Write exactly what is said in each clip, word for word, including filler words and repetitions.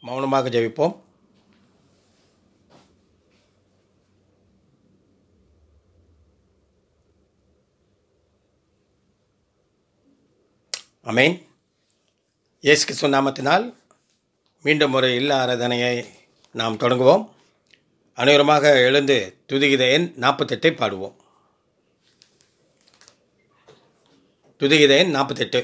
மௌனமாக ஜெபிப்போம். ஆமென். இயேசு கிறிஸ்து நாமத்தினால் மீண்டும் ஒரு இல்ல ஆராதனையை நாம் தொடங்குவோம். அனைவருமாக எழுந்து துதிகீத எண் நாற்பத்தெட்டை பாடுவோம். துதிகீத எண் நாற்பத்தெட்டு.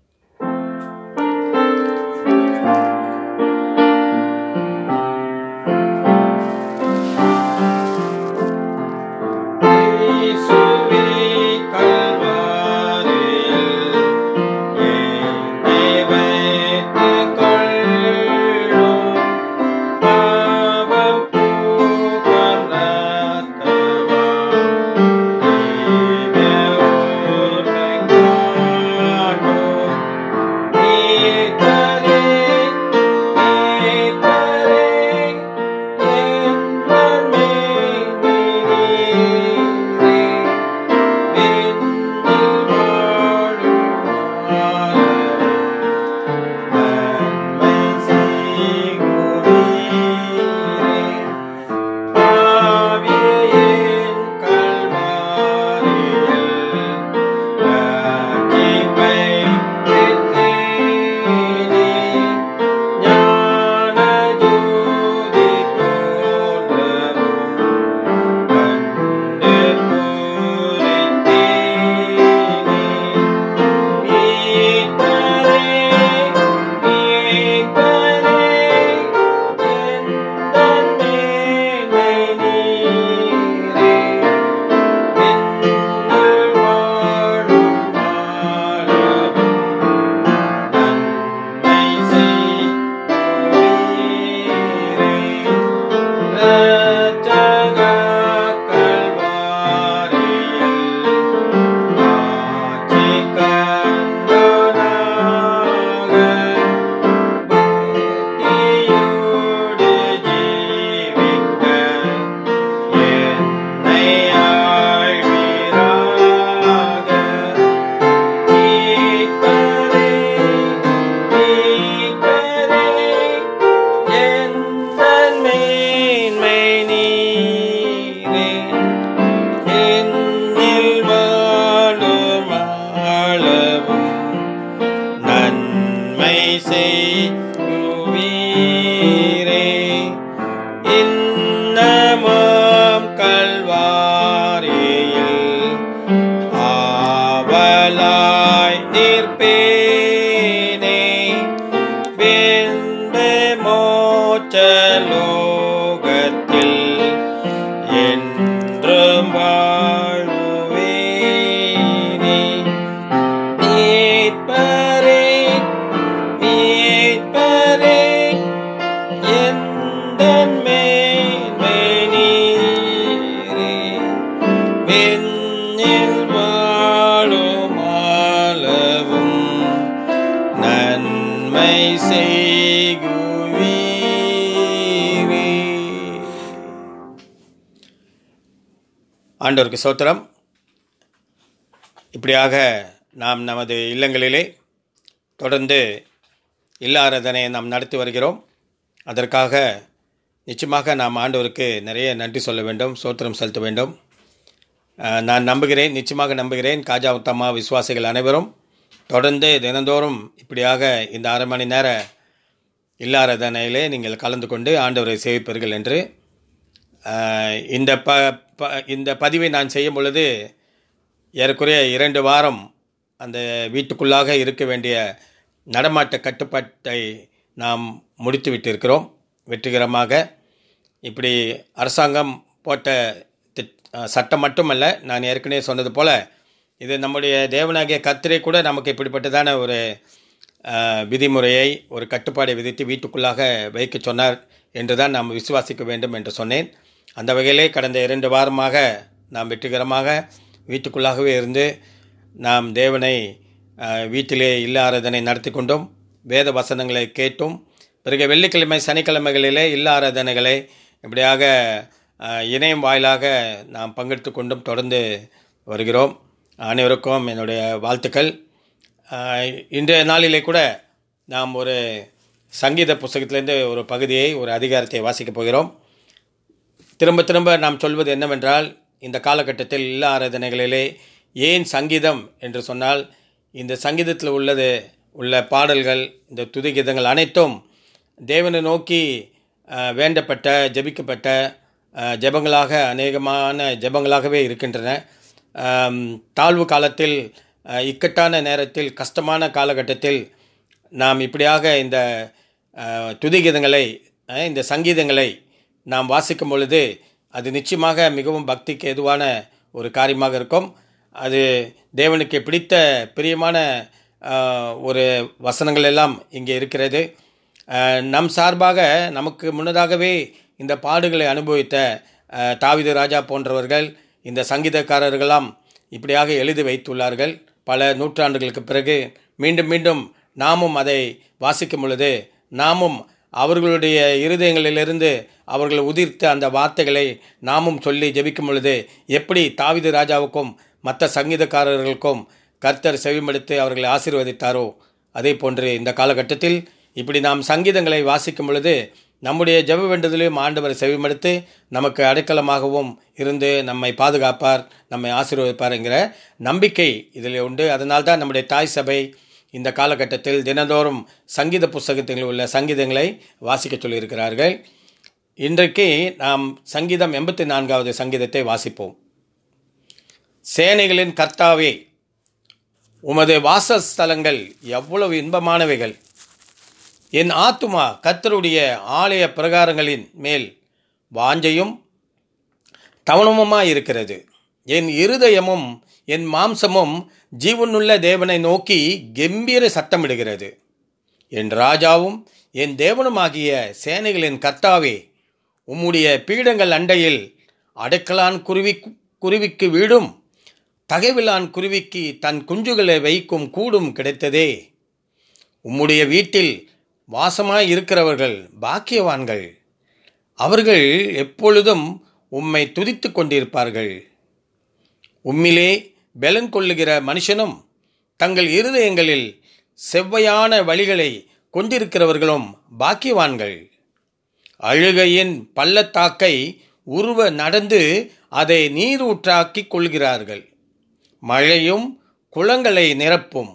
ஆண்டவருக்கு ஸ்தோத்திரம். இப்படியாக நாம் நமது இல்லங்களிலே தொடர்ந்து இல்ல ஆராதனையை நாம் நடத்தி வருகிறோம். அதற்காக நிச்சயமாக நாம் ஆண்டவருக்கு நிறைய நன்றி சொல்ல வேண்டும், ஸ்தோத்திரம் செலுத்த வேண்டும். நான் நம்புகிறேன், நிச்சயமாக நம்புகிறேன், காஜா உத்தமா விசுவாசிகள் அனைவரும் தொடர்ந்து தினந்தோறும் இப்படியாக இந்த அரை மணி நேர இல்ல ஆராதனையிலே நீங்கள் கலந்து கொண்டு ஆண்டவரை சேவிப்பீர்கள் என்று. இந்த ப ப இந்த பதிவை நான் செய்யும் பொழுது ஏறக்குறைய இரண்டு வாரம் அந்த வீட்டுக்குள்ளாக இருக்க வேண்டிய நடமாட்ட கட்டுப்பாட்டை நாம் முடித்து விட்டிருக்கிறோம் வெற்றிகரமாக. இப்படி அரசாங்கம் போட்ட திட் சட்டம் மட்டுமல்ல, நான் ஏற்கனவே சொன்னது போல் இது நம்முடைய தேவனாகிய கர்த்தரே கூட நமக்கு இப்படிப்பட்டதான ஒரு விதிமுறையை, ஒரு கட்டுப்பாடை விதித்து வீட்டுக்குள்ளாக வைக்க சொன்னார் என்று தான் நாம் விசுவாசிக்க வேண்டும் என்று சொன்னேன். அந்த வகையிலே கடந்த இரண்டு வாரமாக நாம் வெற்றிகரமாக வீட்டுக்குள்ளாகவே இருந்து நாம் தேவனை வீட்டிலே இல்ல ஆராதனை நடத்தி கொண்டும் வேத வசனங்களை கேட்டும், பிறகு வெள்ளிக்கிழமை சனிக்கிழமைகளிலே இல்ல ஆராதனைகளை இப்படியாக இணையம் வாயிலாக நாம் பங்கெடுத்து கொண்டும் தொடர்ந்து வருகிறோம். அனைவருக்கும் என்னுடைய வாழ்த்துக்கள். இன்றைய நாளிலே கூட நாம் ஒரு சங்கீத புஸ்தகத்திலேருந்து ஒரு பகுதியை, ஒரு அதிகாரத்தை வாசிக்கப் போகிறோம். திரும்ப திரும்ப நாம் சொல்வது என்னவென்றால், இந்த காலகட்டத்தில் இல்ல ஆராதனைகளிலே ஏன் சங்கீதம் என்று சொன்னால், இந்த சங்கீதத்தில் உள்ளது உள்ள பாடல்கள், இந்த துதிகீதங்கள் அனைத்தும் தேவனை நோக்கி வேண்டப்பட்ட, ஜெபிக்கப்பட்ட ஜெபங்களாக, அநேகமான ஜெபங்களாகவே இருக்கின்றன. தாழ்வு காலத்தில், இக்கட்டான நேரத்தில், கஷ்டமான காலகட்டத்தில் நாம் இப்படியாக இந்த துதிகீதங்களை, இந்த சங்கீதங்களை நாம் வாசிக்கும் பொழுது அது நிச்சயமாக மிகவும் பக்திக்கு ஏதுவான ஒரு காரியமாக இருக்கும். அது தேவனுக்கு பிடித்த பிரியமான ஒரு வசனங்கள் எல்லாம் இங்கே இருக்கிறது. நம் சார்பாக நமக்கு முன்னதாகவே இந்த பாடுகளை அனுபவித்த தாவீது ராஜா போன்றவர்கள், இந்த சங்கீதக்காரர்களாம் இப்படியாக எழுதி வைத்துள்ளார்கள். பல நூற்றாண்டுகளுக்கு பிறகு மீண்டும் மீண்டும் நாமும் அதை வாசிக்கும் பொழுது, நாமும் அவர்களுடைய இருதயங்களிலிருந்து அவர்கள் உதிர்த்த அந்த வார்த்தைகளை நாமும் சொல்லி ஜெபிக்கும் பொழுது, எப்படி தாவீது ராஜாவுக்கும் மற்ற சங்கீதக்காரர்களுக்கும் கர்த்தர் செவிமடுத்து அவர்களை ஆசீர்வதித்தாரோ, அதே போன்று இந்த காலகட்டத்தில் இப்படி நாம் சங்கீதங்களை வாசிக்கும் பொழுது நம்முடைய ஜெப வேண்டுதலையும் ஆண்டவர் செவிமடுத்து நமக்கு அடைக்கலமாகவும் இருந்து நம்மை பாதுகாப்பார், நம்மை ஆசீர்வதிப்பார் என்கிற நம்பிக்கை இதில் உண்டு. அதனால்தான் நம்முடைய தாய் சபை இந்த காலகட்டத்தில் தினந்தோறும் சங்கீத புஸ்தகத்தில் உள்ள சங்கீதங்களை வாசிக்க சொல்லியிருக்கிறார்கள். இன்றைக்கு நாம் சங்கீதம் எண்பத்தி நான்காவது சங்கீதத்தை வாசிப்போம். சேனைகளின் கர்த்தாவே, உமது வாசஸ்தலங்கள் எவ்வளவு இன்பமானவைகள்! என் ஆத்துமா கர்த்தருடைய ஆலய பிரகாரங்களின் மேல் வாஞ்சையும் தவனமுமாயிருக்கிறது. என் இருதயமும் என் மாம்சமும் ஜீவனுள்ள தேவனை நோக்கி கம்பீர சத்தமிடுகிறது. என் ராஜாவும் என் தேவனுமாகிய சேனைகளின் கர்த்தாவே, உம்முடைய பீடங்கள் அண்டையில் அடைக்கலான் குருவி குருவிக்கு வீடும், தகைவிலான் குருவிக்கு தன் குஞ்சுகளை வைக்கும் கூடும் கிடைத்ததே. உம்முடைய வீட்டில் வாசமாய் இருக்கிறவர்கள் பாக்கியவான்கள். அவர்கள் எப்பொழுதும் உம்மை துதித்து கொண்டிருப்பார்கள். உம்மிலே பலன் கொள்ளுகிற மனுஷனும் தங்கள் இருதயங்களில் செவ்வையான வழிகளை கொண்டிருக்கிறவர்களும் பாக்கியவான்கள். அழுகையின் பள்ளத்தாக்கை உருவ நடந்து அதை நீரூற்றாக்கிக் கொள்கிறார்கள். மழையும் குளங்களை நிரப்பும்.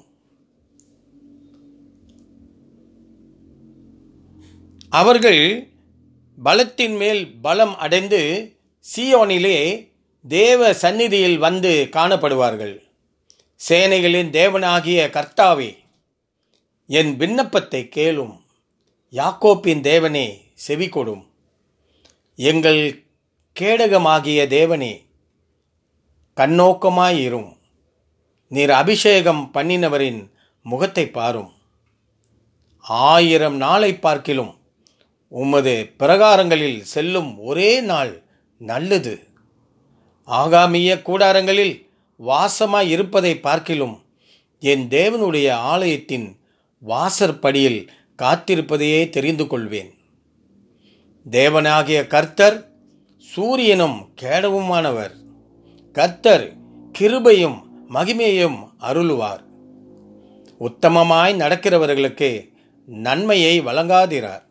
அவர்கள் பலத்தின் மேல் பலம் அடைந்து சீயோனிலே தேவ சந்நிதியில் வந்து காணப்படுவார்கள். சேனைகளின் தேவனாகிய கர்த்தாவே, என் விண்ணப்பத்தை கேளும். யாக்கோப்பின் தேவனே, செவி கொடும். எங்கள் கேடகமாகிய தேவனே, கண்ணோக்கமாயிரும். நீர் அபிஷேகம் பண்ணினவரின் முகத்தை பாரும். ஆயிரம் நாளை பார்க்கிலும் உமது பிரகாரங்களில் செல்லும் ஒரே நாள் நல்லது. ஆகாமிய கூடாரங்களில் வாசமாய் இருப்பதை பார்க்கிலும் என் தேவனுடைய ஆலயத்தின் வாசற்படியில் காத்திருப்பதையே தெரிந்து கொள்வேன். தேவனாகிய கர்த்தர் சூரியனும் கேடவுமானவர். கர்த்தர் கிருபையும் மகிமையும் அருளுவார். உத்தமமாய் நடக்கிறவர்களுக்கு நன்மையை வழங்காதிரார்.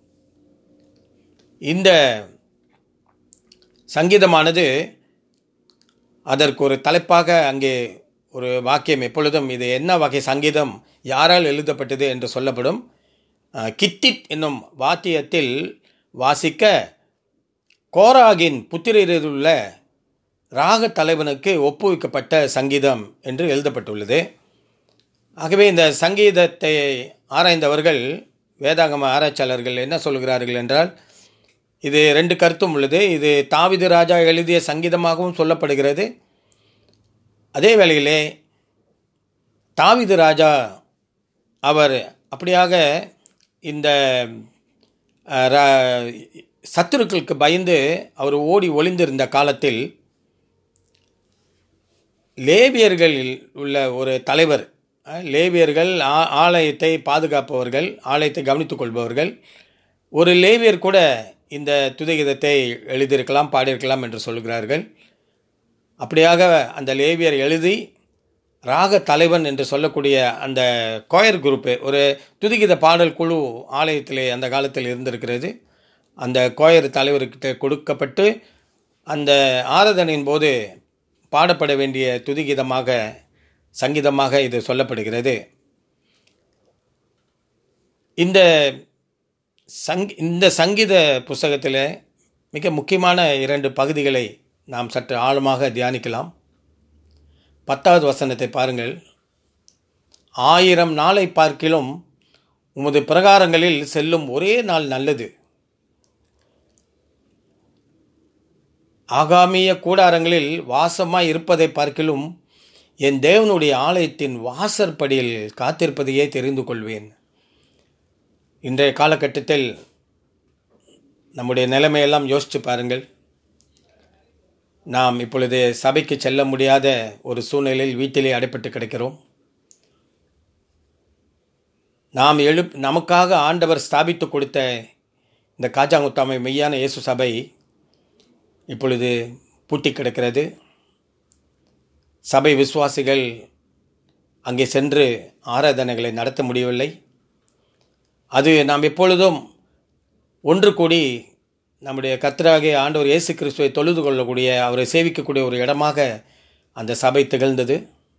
இந்த சங்கீதமானது அதற்கு ஒரு தலைப்பாக அங்கே ஒரு வாக்கியம் எப்பொழுதும் இது என்ன வகை சங்கீதம், யாரால் எழுதப்பட்டது என்று சொல்லப்படும். கித்தித் என்னும் வாத்தியத்தில் வாசிக்க கோராகின் புத்திரரிலுள்ள ராக தலைவனுக்கு ஒப்புவிக்கப்பட்ட சங்கீதம் என்று எழுதப்பட்டுள்ளது. ஆகவே இந்த சங்கீதத்தை ஆராய்ந்தவர்கள், வேதாகம ஆராய்ச்சியாளர்கள் என்ன சொல்கிறார்கள் என்றால், இது ரெண்டு கருத்தும் உள்ளது. இது தாவீது ராஜா எழுதிய சங்கீதமாகவும் சொல்லப்படுகிறது. அதே வேளையிலே தாவீது ராஜா அவர் அப்படியாக இந்த சத்துருக்களுக்கு பயந்து அவர் ஓடி ஒளிந்திருந்த காலத்தில் லேவியர்களில் உள்ள ஒரு தலைவர், லேவியர்கள் ஆலயத்தை பாதுகாப்பவர்கள், ஆலயத்தை கவனித்துக் கொள்பவர்கள், ஒரு லேவியர் கூட இந்த துதிகீதத்தை எழுதியிருக்கலாம், பாடியிருக்கலாம் என்று சொல்கிறார்கள். அப்படியாக அந்த லேவியர் எழுதி ராக தலைவன் என்று சொல்லக்கூடிய அந்த கோயர் குரூப்பு, ஒரு துதிகித பாடல் குழு ஆலயத்திலே அந்த காலத்தில் இருந்திருக்கிறது. அந்த கோயர் தலைவர்கிட்ட கொடுக்கப்பட்டு அந்த ஆராதனையின் போது பாடப்பட வேண்டிய துதிகீதமாக, சங்கீதமாக இது சொல்லப்படுகிறது. இந்த சங் இந்த சங்கீத புஸ்தகத்தில் மிக முக்கியமான இரண்டு பகுதிகளை நாம் சற்று ஆழமாக தியானிக்கலாம். பத்தாவது வசனத்தை பாருங்கள். ஆயிரம் நாளை பார்க்கிலும் உமது பிரகாரங்களில் செல்லும் ஒரே நாள் நல்லது. ஆகாமிய கூடாரங்களில் வாசமாய் இருப்பதை பார்க்கிலும் என் தேவனுடைய ஆலயத்தின் வாசற்படியில் காத்திருப்பதையே தெரிந்து கொள்வேன். இன்றைய காலகட்டத்தில் நம்முடைய நிலைமையெல்லாம் யோசித்து பாருங்கள். நாம் இப்பொழுது சபைக்கு செல்ல முடியாத ஒரு சூழ்நிலையில் வீட்டிலே அடைப்பட்டு கிடக்கிறோம். நாம் எழு நமக்காக ஆண்டவர் ஸ்தாபித்து கொடுத்த இந்த காஜாங்குத்தாமை மெய்யான இயேசு சபை இப்பொழுது பூட்டி கிடக்கிறது. சபை விசுவாசிகள் அங்கே சென்று ஆராதனைகளை நடத்த முடியவில்லை. அது நாம் எப்பொழுதும் ஒன்று கூடி நம்முடைய கர்த்தராகிய ஆண்டவர் இயேசு கிறிஸ்துவை தொழுது கொள்ளக்கூடிய, அவரை சேவிக்கக்கூடிய ஒரு இடமாக அந்த சபை திகழ்ந்தது.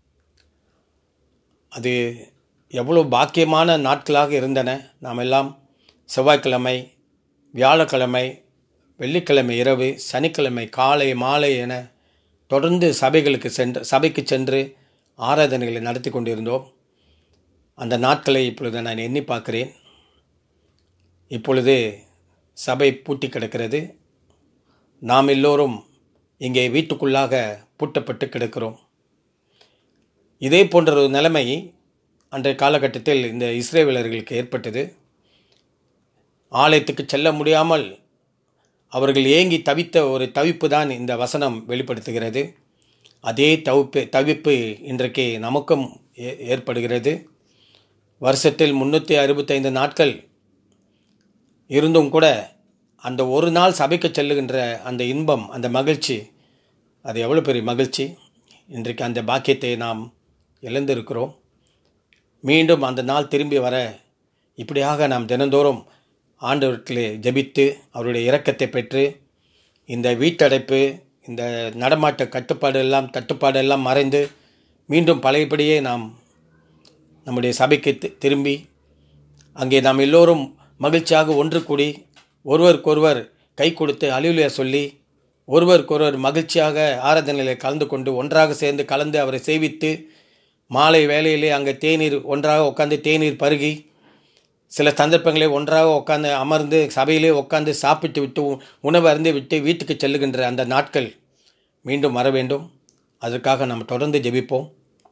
அது எவ்வளோ பாக்கியமான நாட்களாக இருந்தன. நாம் எல்லாம் செவ்வாய்க்கிழமை, வியாழக்கிழமை, வெள்ளிக்கிழமை இரவு, சனிக்கிழமை காலை மாலை என தொடர்ந்து சபைகளுக்கு சென்று சபைக்கு சென்று ஆராதனைகளை நடத்தி கொண்டிருந்தோம். அந்த நாட்களை இப்பொழுது நான் எண்ணி பார்க்கிறேன். இப்பொழுது சபை பூட்டி கிடக்கிறது. நாம் எல்லோரும் இங்கே வீட்டுக்குள்ளாக பூட்டப்பட்டு கிடக்கிறோம். இதே போன்ற ஒரு நிலைமை அன்றைய காலகட்டத்தில் இந்த இஸ்ரேவேலர்களுக்கு ஏற்பட்டது. ஆலயத்துக்கு செல்ல முடியாமல் அவர்கள் ஏங்கி தவித்த ஒரு தவிப்பு தான் இந்த வசனம் வெளிப்படுத்துகிறது. அதே தவிப்பு தவிப்பு இன்றைக்கு நமக்கும் ஏற்படுகிறது. வருஷத்தில் முன்னூற்றி அறுபத்தைந்து நாட்கள் இருந்தும் கூட அந்த ஒரு நாள் சபைக்கு செல்லுகின்ற அந்த இன்பம், அந்த மகிழ்ச்சி, அது எவ்வளோ பெரிய மகிழ்ச்சி. இன்றைக்கு அந்த பாக்கியத்தை நாம் இழந்திருக்கிறோம். மீண்டும் அந்த நாள் திரும்பி வர இப்படியாக நாம் தினந்தோறும் ஆண்டவர்களே ஜெபித்து அவருடைய இரக்கத்தை பெற்று இந்த வீட்டடைப்பு, இந்த நடமாட்ட கட்டுப்பாடு எல்லாம் தட்டுப்பாடு எல்லாம் மறைந்து மீண்டும் பழையபடியே நாம் நம்முடைய சபைக்கு திரும்பி அங்கே நாம் எல்லோரும் மகிழ்ச்சியாக ஒன்று கூடி ஒருவருக்கொருவர் கை கொடுத்து அல்லேலூயா சொல்லி ஒருவருக்கொருவர் மகிழ்ச்சியாக ஆராதனையில் கலந்து கொண்டு ஒன்றாக சேர்ந்து கலந்து அவரை சேவித்து மாலை வேளையிலே அங்கே தேநீர் ஒன்றாக உட்காந்து தேநீர் பருகி சில சந்தர்ப்பங்களில் ஒன்றாக உட்காந்து அமர்ந்து சபையிலே உட்காந்து சாப்பிட்டு விட்டு உணவு அருந்து விட்டு வீட்டுக்கு செல்லுகின்ற அந்த நாட்கள் மீண்டும் வர வேண்டும். அதற்காக நாம் தொடர்ந்து ஜெபிப்போம்.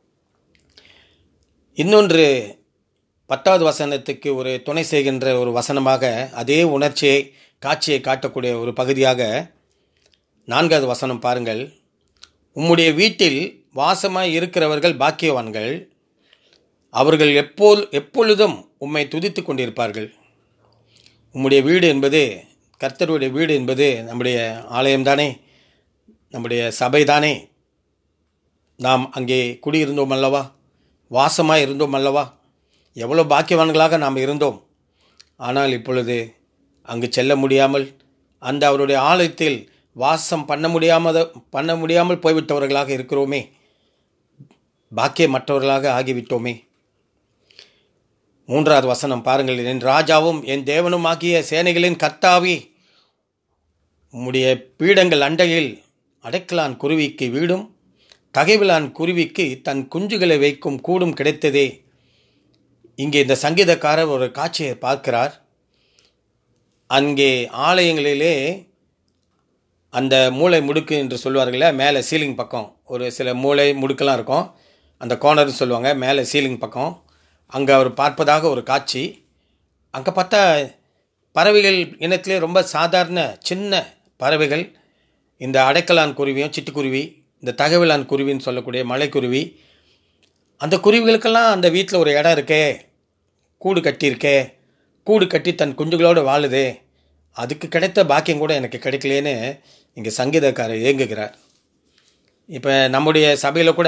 இன்னொன்று, பத்தாவது வசனத்துக்கு ஒரு துணை செய்கின்ற ஒரு வசனமாக, அதே உணர்ச்சியை காட்சியை காட்டக்கூடிய ஒரு பகுதியாக நான்காவது வசனம் பாருங்கள். உம்முடைய வீட்டில் வாசமாய் இருக்கிறவர்கள் பாக்கியவான்கள், அவர்கள் எப்போ எப்பொழுதும் உம்மை துதித்து கொண்டிருப்பார்கள். உம்முடைய வீடு என்பது, கர்த்தருடைய வீடு என்பது நம்முடைய ஆலயம்தானே, நம்முடைய சபைதானே. நாம் அங்கே குடியிருந்தோம் அல்லவா, வாசமாக இருந்தோம் அல்லவா, எவ்வளோ பாக்கியவான்களாக நாம் இருந்தோம். ஆனால் இப்பொழுது அங்கு செல்ல முடியாமல், அந்த அவருடைய ஆலயத்தில் வாசம் பண்ண முடியாமல் பண்ண முடியாமல் போய்விட்டவர்களாக இருக்கிறோமே, பாக்கியமற்றவர்களாக ஆகிவிட்டோமே. மூன்றாவது வசனம் பாருங்கள். என் ராஜாவும் என் தேவனும் ஆகிய சேனைகளின் கர்த்தாவே, உம்முடைய பீடங்கள் அண்டையில் அடைக்கலான் குருவிக்கு வீடும் தகைவிலான் குருவிக்கு தன் குஞ்சுகளை வைக்கும் கூடும் கிடைத்ததே. இங்கே இந்த சங்கீதக்காரர் ஒரு காட்சியை பார்க்கிறார். அங்கே ஆலயங்களிலே அந்த மூளை முடுக்கு என்று சொல்லுவார்களே, மேலே சீலிங் பக்கம் ஒரு சில மூளை முடுக்கெல்லாம் இருக்கும், அந்த கோர்னர்னு சொல்லுவாங்க, மேலே சீலிங் பக்கம். அங்கே அவர் பார்ப்பதாக ஒரு காட்சி. அங்கே பார்த்தா பறவைகள் இனத்திலே ரொம்ப சாதாரண சின்ன பறவைகள், இந்த அடைக்கலான் குருவியும் சிட்டுக்குருவி, இந்த தகவலான் குருவின்னு சொல்லக்கூடிய மலைக்குருவி, அந்த குருவிகளுக்கெல்லாம் அந்த வீட்டில் ஒரு இடம் இருக்கே, கூடு கட்டியிருக்கே, கூடு கட்டி தன் குஞ்சுகளோடு வாழுதே, அதுக்கு கிடைத்த பாக்கியம் கூட எனக்கு கிடைக்கலேன்னு இங்கே சங்கீதக்காரர் ஏங்குகிறார். இப்போ நம்முடைய சபையில் கூட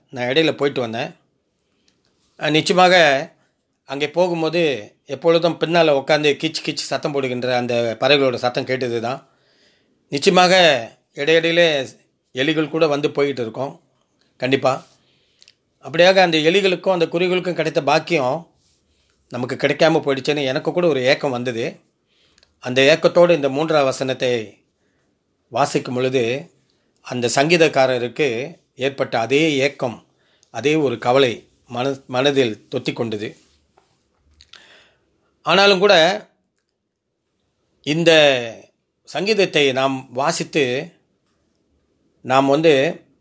நான் இடையில போயிட்டு வந்தேன். நிச்சயமாக அங்கே போகும்போது எப்பொழுதும் பின்னால் உட்காந்து கிச் கிச் சத்தம் போடுகின்ற அந்த பறவைகளோட சத்தம் கேட்டது தான். நிச்சயமாக இடையிடையிலே எலிகள் கூட வந்து போய்கிட்டு இருக்கோம். கண்டிப்பாக அப்படியாக அந்த எலிகளுக்கும் அந்த குருவிகளுக்கும் கிடைத்த பாக்கியம் நமக்கு கிடைக்காம போயிடுச்சுன்னு எனக்கு கூட ஒரு ஏக்கம் வந்தது. அந்த ஏக்கத்தோடு இந்த மூன்றாவது வசனத்தை வாசிக்கும் பொழுது அந்த சங்கீதக்காரருக்கு ஏற்பட்ட அதே ஏக்கம், அதே ஒரு கவலை மன மனதில் தொத்தி கொண்டது. ஆனாலும் கூட இந்த சங்கீதத்தை நாம் வாசித்து நாம் வந்து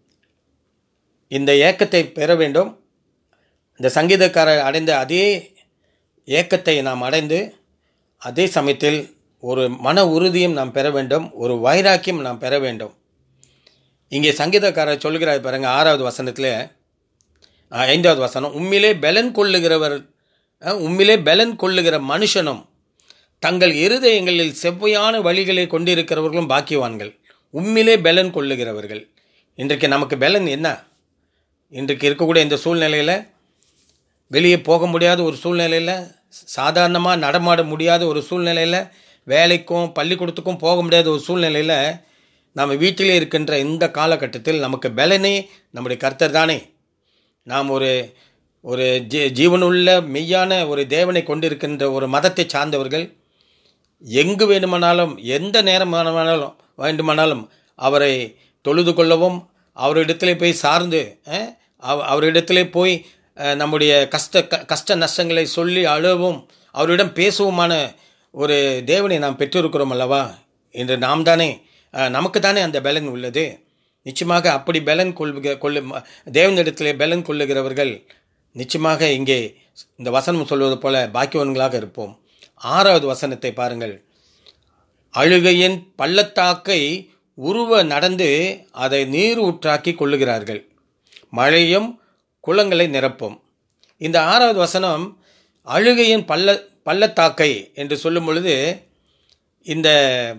இந்த ஏக்கத்தை பெற வேண்டும். இந்த சங்கீதக்காரர் அடைந்த அதே ஏக்கத்தை நாம் அடைந்து அதே சமயத்தில் ஒரு மன உறுதியும் நாம் பெற வேண்டும், ஒரு வைராக்கியம் நாம் பெற வேண்டும். இங்கே சங்கீதக்காரர் சொல்கிறார் பாருங்க, ஆறாவது வசனத்தில் ஐந்தாவது வசனம், உம்மிலே பலன் கொள்ளுகிறவர் உம்மிலே பலன் கொள்ளுகிற மனுஷனும் தங்கள் இருதயங்களில் செவ்வையான வழிகளை கொண்டிருக்கிறவர்களும் பாக்கியவான்கள். உம்மிலே பலன் கொள்ளுகிறவர்கள். இன்றைக்கு நமக்கு பலன் என்ன? இன்றைக்கு இருக்கக்கூடிய இந்த சூழ்நிலையில், வெளியே போக முடியாத ஒரு சூழ்நிலையில், சாதாரணமாக நடமாட முடியாத ஒரு சூழ்நிலையில், வேலைக்கும் பள்ளிக்கூடத்துக்கும் போக முடியாத ஒரு சூழ்நிலையில், நாம் வீட்டிலே இருக்கின்ற இந்த காலகட்டத்தில் நமக்கு பலனே நம்முடைய கர்த்தர் தானே. நாம் ஒரு ஒரு ஜீ ஜீவனுள்ள மெய்யான ஒரு தேவனை கொண்டிருக்கின்ற ஒரு மதத்தை சார்ந்தவர்கள் எங்கு வேண்டுமானாலும் எந்த நேரம் வேண்டுமானாலும் வேண்டுமானாலும் அவரை தொழுது கொள்ளவும், அவரிடத்திலே போய் சார்ந்து அவரிடத்திலே போய் நம்முடைய கஷ்ட கஷ்ட நஷ்டங்களை சொல்லி அழவும், அவரிடம் பேசுவோமான ஒரு தேவனை நாம் பெற்றிருக்கிறோம் அல்லவா. இன்று நாம் தானே, நமக்கு தானே அந்த பலன் உள்ளது. நிச்சயமாக அப்படி பலன் கொள்ளுக கொள்ளு தேவனிடத்திலே பலன் கொள்ளுகிறவர்கள் நிச்சயமாக இங்கே இந்த வசனம் சொல்வது போல பாக்கியவான்களாக இருப்போம். ஆறாவது வசனத்தை பாருங்கள். அழுகையின் பள்ளத்தாக்கை உருவ நடந்து அதை நீர் ஊற்றாக்கி கொள்ளுகிறார்கள், மழையும் குளங்களை நிரப்பும். இந்த ஆறாவது வசனம் அழுகையின் பள்ள பள்ளத்தாக்கை என்று சொல்லும் பொழுது, இந்த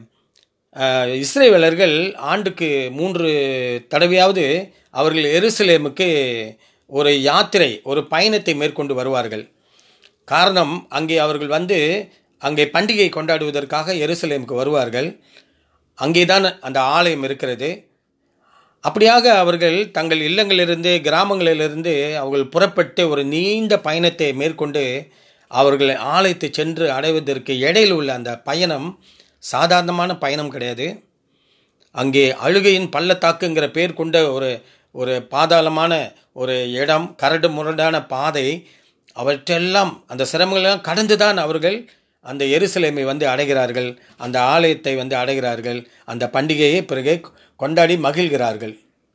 இஸ்ரவேலர்கள் ஆண்டுக்கு மூன்று தடவையாவது அவர்கள் எருசலேமுக்கு ஒரு யாத்திரை, ஒரு பயணத்தை மேற்கொண்டு வருவார்கள். காரணம், அங்கே அவர்கள் வந்து அங்கே பண்டிகை கொண்டாடுவதற்காக எருசலேமுக்கு வருவார்கள். அங்கே தான் அந்த ஆலயம் இருக்கிறது. அப்படியாக அவர்கள் தங்கள் இல்லங்களிலிருந்து, கிராமங்களிலிருந்து அவர்கள் புறப்பட்டு ஒரு நீண்ட பயணத்தை மேற்கொண்டு அவர்கள் ஆலயத்தை சென்று அடைவதற்கு இடையில் உள்ள அந்த பயணம் சாதாரணமான பயணம் கிடையாது. அங்கே அழுகையின் பள்ளத்தாக்குங்கிற பேர் கொண்ட ஒரு ஒரு பாதாளமான ஒரு இடம், கரடு முரடான பாதை, அவற்றெல்லாம் அந்த சிரமங்களெல்லாம் கடந்து தான் அவர்கள் அந்த எருசலேமை வந்து அடைகிறார்கள், அந்த ஆலயத்தை வந்து அடைகிறார்கள், அந்த பண்டிகையை பிறகு கொண்டாடி மகிழ்கிறார்கள்.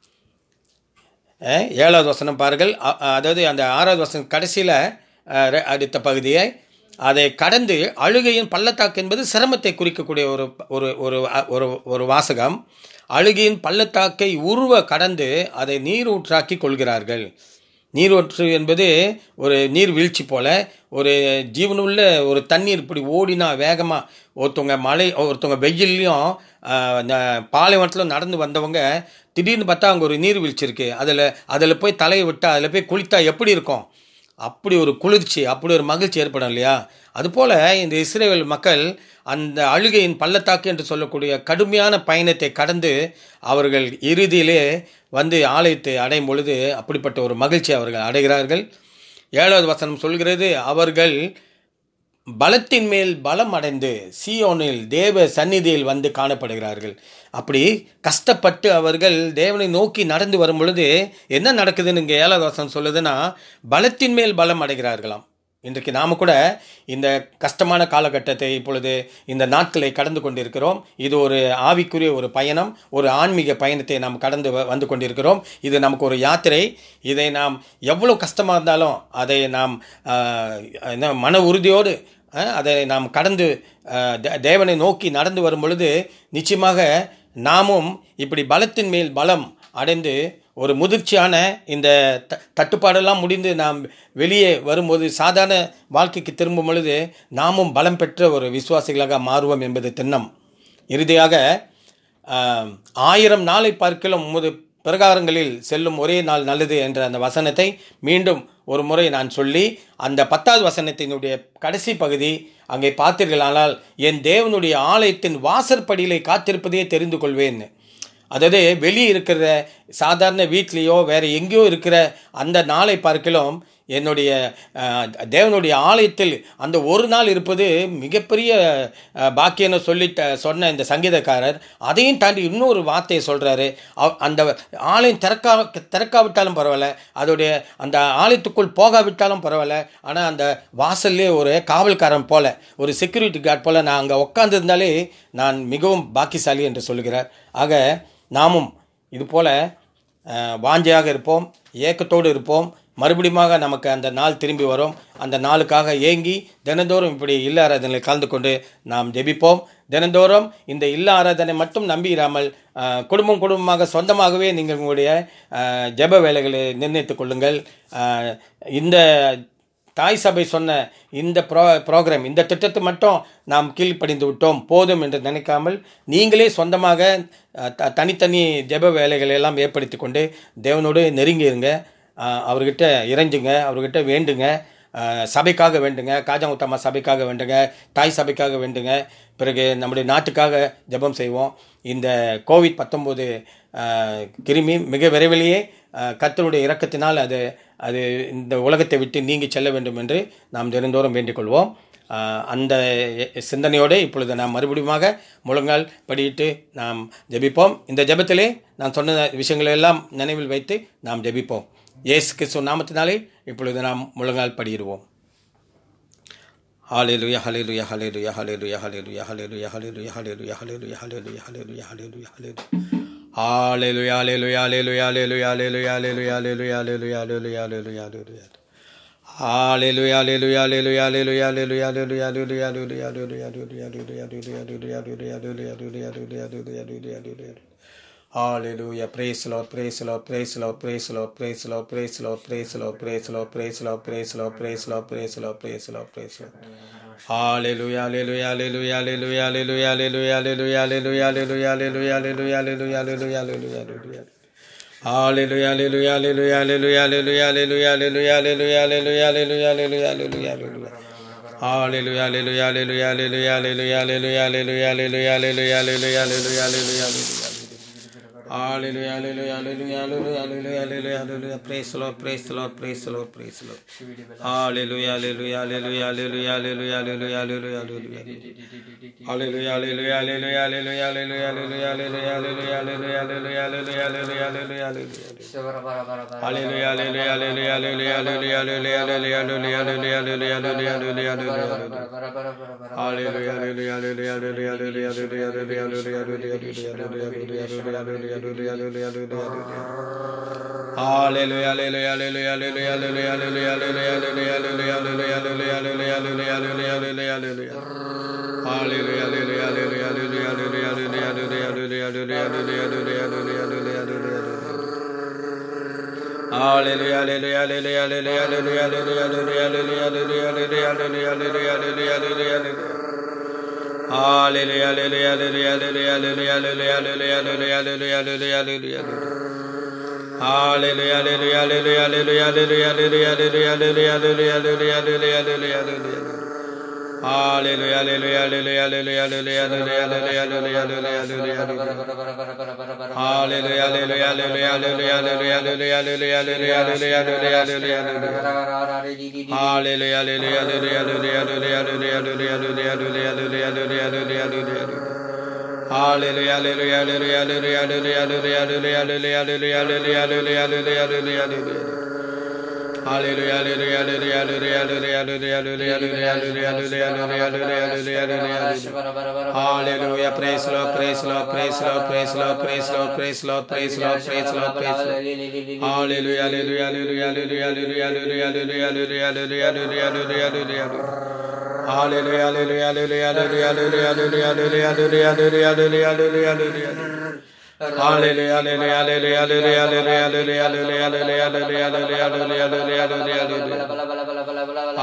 ஏழாவது வசனம் பாருங்கள். அதாவது அந்த ஆறாவது வசனம் கடைசியில் அடுத்த பகுதியை அதை கடந்து, அழுகையின் பள்ளத்தாக்கு என்பது சிரமத்தை குறிக்கக்கூடிய ஒரு ஒரு ஒரு ஒரு வாசகம். அழுகையின் பள்ளத்தாக்கை உருவ கடந்து அதை நீரூற்றாக்கி கொள்கிறார்கள். நீரூற்று என்பது ஒரு நீர்வீழ்ச்சி போல, ஒரு ஜீவனுள்ள ஒரு தண்ணீர் இப்படி ஓடினா வேகமாக, ஒருத்தவங்க மழை ஒருத்தவங்க வெயில்லையும் பாலைவனத்தில் நடந்து வந்தவங்க திடீர்னு பார்த்தா அங்கே ஒரு நீர்வீழ்ச்சி இருக்குது, அதில் அதில் போய் தலையை விட்டால் அதில் போய் குளித்தா எப்படி இருக்கும், அப்படி ஒரு குளிர்ச்சி, அப்படி ஒரு மகிழ்ச்சி ஏற்படும் இல்லையா. அதுபோல் இந்த இஸ்ரவேல் மக்கள் அந்த அழுகையின் பள்ளத்தாக்கு என்று சொல்லக்கூடிய கடுமையான பயணத்தை கடந்து அவர்கள் இறுதியிலே வந்து ஆலயத்தை அடையும் பொழுது அப்படிப்பட்ட ஒரு மகிழ்ச்சி அவர்கள் அடைகிறார்கள். ஏழாவது வசனம் சொல்கிறது, அவர்கள் பலத்தின் மேல் பலம் அடைந்து சீயோனில் தேவ சந்நிதியில் வந்து காணப்படுகிறார்கள். அப்படி கஷ்டப்பட்டு அவர்கள் தேவனை நோக்கி நடந்து வரும் பொழுது என்ன நடக்குதுன்னு இங்கே ஏழாவது வசனம் சொல்லுதுன்னா, பலத்தின் மேல் பலம் அடைகிறார்களாம். இன்றைக்கு நாம் கூட இந்த கஷ்டமான காலகட்டத்தை, இப்பொழுது இந்த நாட்களை கடந்து கொண்டிருக்கிறோம். இது ஒரு ஆவிக்குரிய ஒரு பயணம், ஒரு ஆன்மீக பயணத்தை நாம் கடந்து வந்து கொண்டிருக்கிறோம். இது நமக்கு ஒரு யாத்திரை. இதை நாம் எவ்வளோ கஷ்டமாக இருந்தாலும் அதை நாம் மன உறுதியோடு அதை நாம் கடந்து தேவனை நோக்கி நடந்து வரும் பொழுது நிச்சயமாக நாமும் இப்படி பலத்தின் மேல் பலம் அடைந்து ஒரு முதிர்ச்சியான இந்த த தட்டுப்பாடெல்லாம் முடிந்து நாம் வெளியே வரும்போது, சாதாரண வாழ்க்கைக்கு திரும்பும் பொழுது நாமும் பலம் பெற்ற ஒரு விசுவாசிகளாக மாறுவோம் என்பது திண்ணம். இறுதியாக, ஆயிரம் நாளை பார்க்கலாம் உமது பிரகாரங்களில் செல்லும் ஒரே நாள் நல்லது என்ற அந்த வசனத்தை மீண்டும் ஒரு முறை நான் சொல்லி, அந்த பத்தாவது வசனத்தினுடைய கடைசி பகுதி அங்கே பார்த்தீர்களானால், என் தேவனுடைய ஆலயத்தின் வாசற்படியிலே காத்திருப்பதையே தெரிந்து கொள்வேன். அதாவது வெளியே இருக்கிற சாதாரண வீட்லேயோ வேறு எங்கேயோ இருக்கிற அந்த நாளை பார்க்கலாம், என்னுடைய தேவனுடைய ஆலயத்தில் அந்த ஒரு நாள் இருப்பது மிகப்பெரிய பாக்கியன்னு சொல்லி சொன்ன இந்த சங்கீதக்காரர் அதையும் தாண்டி இன்னொரு வார்த்தையை சொல்கிறாரு. அந்த ஆலயம் திறக்கா திறக்காவிட்டாலும் பரவாயில்ல, அதோடைய அந்த ஆலயத்துக்குள் போகாவிட்டாலும் பரவாயில்ல, ஆனால் அந்த வாசல்லே ஒரு காவல்காரன் போல, ஒரு செக்யூரிட்டி கார்டு போல் நான் அங்கே உட்காந்துருந்தாலே நான் மிகவும் பாக்கியசாலி என்று சொல்கிறார். ஆக நாமும் இது போல் வாஞ்சையாக இருப்போம், ஏக்கத்தோடு இருப்போம். மறுபடியும் நமக்கு அந்த நாள் திரும்பி வரும். அந்த நாளுக்காக ஏங்கி தினந்தோறும் இப்படி இல்ல ஆராதனையில் கலந்து கொண்டு நாம் ஜெபிப்போம். தினந்தோறும் இந்த இல்ல ஆராதனை மட்டும் நம்பிடாமல் குடும்பம் குடும்பமாக சொந்தமாகவே நீங்கள் உங்களுடைய ஜெப வேலைகளை நிர்ணயித்துக் கொள்ளுங்கள். இந்த தாய் சபை சொன்ன இந்த ப்ரோ ப்ரோக்ராம் இந்த திட்டத்தை மட்டும் நாம் கீழ்ப்படிந்து விட்டோம் போதும் என்று நினைக்காமல், நீங்களே சொந்தமாக த தனித்தனி ஜெப வேலைகளை எல்லாம் ஏற்படுத்தி கொண்டு தேவனோடு நெருங்கி இருங்க. அவர்கிட்ட இறைஞ்சுங்க, அவர்கிட்ட வேண்டுங்க, சபைக்காக வேண்டுங்க, காஜாமுத்தம்மா சபைக்காக வேண்டுங்க, தாய் சபைக்காக வேண்டுங்க. பிறகு நம்முடைய நாட்டுக்காக ஜெபம் செய்வோம். இந்த கோவிட் பத்தொம்போது கிருமி மிக விரைவிலேயே கர்த்தருடைய இரக்கத்தினால் அது அது இந்த உலகத்தை விட்டு நீங்கி செல்ல வேண்டும் என்று நாம் தினந்தோறும் வேண்டிக் கொள்வோம். அந்த சிந்தனையோடு இப்பொழுது நாம் மறுபடியும் முழங்கால் படியிட்டு நாம் ஜெபிப்போம். இந்த ஜெபத்திலே நான் சொன்ன விஷயங்களை எல்லாம் நினைவில் வைத்து நாம் ஜெபிப்போம். இயேசு கிறிஸ்து நாமத்தினாலே இப்பொழுது நாம் முழங்கால் படியிடுவோம். ஹல்லேலூயா ஹல்லேலூயா ஹல்லேலூயா ஹல்லேலூயா ஹல்லேலூயா ஹல்லேலூயா ஹல்லேலூயா ஹல்லேலூயா ஹல்லேலூயா ஹல்லேலூயா ஹல்லேலூயா ஹல்லேலூயா ஹல்லேலூயா Hallelujah, hallelujah, hallelujah, hallelujah, hallelujah, hallelujah, hallelujah, hallelujah, hallelujah, hallelujah, hallelujah. Hallelujah, hallelujah, hallelujah, hallelujah, hallelujah, hallelujah, hallelujah, hallelujah, hallelujah, hallelujah, hallelujah, hallelujah, hallelujah, hallelujah, hallelujah. Hallelujah, praise the Lord, praise the Lord, praise the Lord, praise the Lord, praise the Lord, praise the Lord, praise the Lord, praise the Lord, praise the Lord, praise the Lord, praise the Lord, praise the Lord, praise the Lord, praise the Lord. Hallelujah, hallelujah, hallelujah, hallelujah, hallelujah, hallelujah, hallelujah, hallelujah, hallelujah, hallelujah, hallelujah, hallelujah, hallelujah, hallelujah. Hallelujah, hallelujah, hallelujah, hallelujah, hallelujah, hallelujah, hallelujah, hallelujah, hallelujah, hallelujah, hallelujah, hallelujah, hallelujah. Hallelujah, hallelujah, hallelujah, hallelujah, hallelujah, hallelujah, hallelujah, hallelujah, hallelujah, hallelujah, hallelujah, hallelujah. Hallelujah, hallelujah, hallelujah, hallelujah, hallelujah, hallelujah, hallelujah. Praise the Lord, praise the Lord, praise the Lord, praise the Lord. Hallelujah, hallelujah, hallelujah, hallelujah, hallelujah, hallelujah, hallelujah, hallelujah. Hallelujah, hallelujah, hallelujah, hallelujah, hallelujah, hallelujah, hallelujah, hallelujah, hallelujah, hallelujah, hallelujah, hallelujah, hallelujah, hallelujah. Hallelujah, hallelujah, hallelujah, hallelujah, hallelujah, hallelujah, hallelujah, hallelujah, hallelujah, hallelujah, hallelujah, hallelujah, hallelujah. Hallelujah, hallelujah, hallelujah, hallelujah, hallelujah, hallelujah, hallelujah, hallelujah, hallelujah, hallelujah, hallelujah. Hallelujah, hallelujah, hallelujah, hallelujah, hallelujah, hallelujah, hallelujah, hallelujah, Hallelujah, hallelujah, hallelujah, hallelujah, hallelujah, hallelujah, hallelujah, hallelujah, hallelujah, hallelujah. Hallelujah, hallelujah, hallelujah, hallelujah, hallelujah, hallelujah, hallelujah, hallelujah, hallelujah, hallelujah, hallelujah, hallelujah. Hallelujah, hallelujah, hallelujah, hallelujah, hallelujah, hallelujah, hallelujah, hallelujah, hallelujah. Hallelujah, hallelujah, hallelujah, hallelujah, hallelujah, hallelujah, hallelujah, hallelujah, hallelujah, hallelujah, hallelujah. Hallelujah, hallelujah, hallelujah, hallelujah, hallelujah, hallelujah, hallelujah, hallelujah, hallelujah, hallelujah, hallelujah, hallelujah. Hallelujah, hallelujah, hallelujah, hallelujah, hallelujah, hallelujah, hallelujah, hallelujah, hallelujah, hallelujah, hallelujah, hallelujah, hallelujah. Hallelujah, hallelujah, hallelujah, hallelujah, hallelujah, hallelujah, hallelujah, hallelujah, hallelujah, hallelujah, hallelujah. Hallelujah, praise Lord, praise Lord, praise Lord, praise Lord, praise Lord, praise Lord, praise Lord, praise Lord, praise Lord. Hallelujah, hallelujah, hallelujah, hallelujah, hallelujah, hallelujah, hallelujah, hallelujah, hallelujah, hallelujah, hallelujah. Hallelujah, hallelujah, hallelujah, hallelujah, hallelujah, hallelujah, hallelujah, hallelujah, hallelujah, hallelujah, hallelujah. Hallelujah, hallelujah, hallelujah, hallelujah, hallelujah, hallelujah, hallelujah, hallelujah, hallelujah, hallelujah, hallelujah, hallelujah, hallelujah.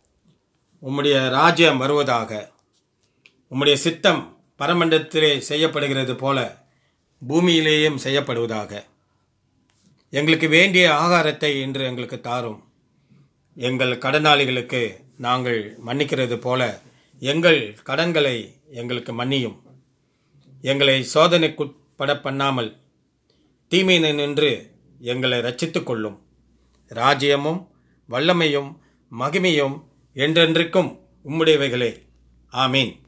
உம்முடைய ராஜ்யம் வருவதாக. உம்முடைய சித்தம் பரமண்டலத்திலே செய்யப்படுகிறது போல பூமியிலேயும் செய்யப்படுவதாக. எங்களுக்கு வேண்டிய ஆகாரத்தை இன்று எங்களுக்கு தாரும். எங்கள் கடனாளிகளுக்கு நாங்கள் மன்னிக்கிறது போல எங்கள் கடன்களை எங்களுக்கு மன்னியும். எங்களை சோதனைக்குட்பட பண்ணாமல் தீமையினை நின்று எங்களை இரட்சித்துக் கொள்ளும். ராஜ்யமும் வல்லமையும் மகிமையும் என்றென்றைக்கும் உம்முடையவைகளே. ஆமீன்.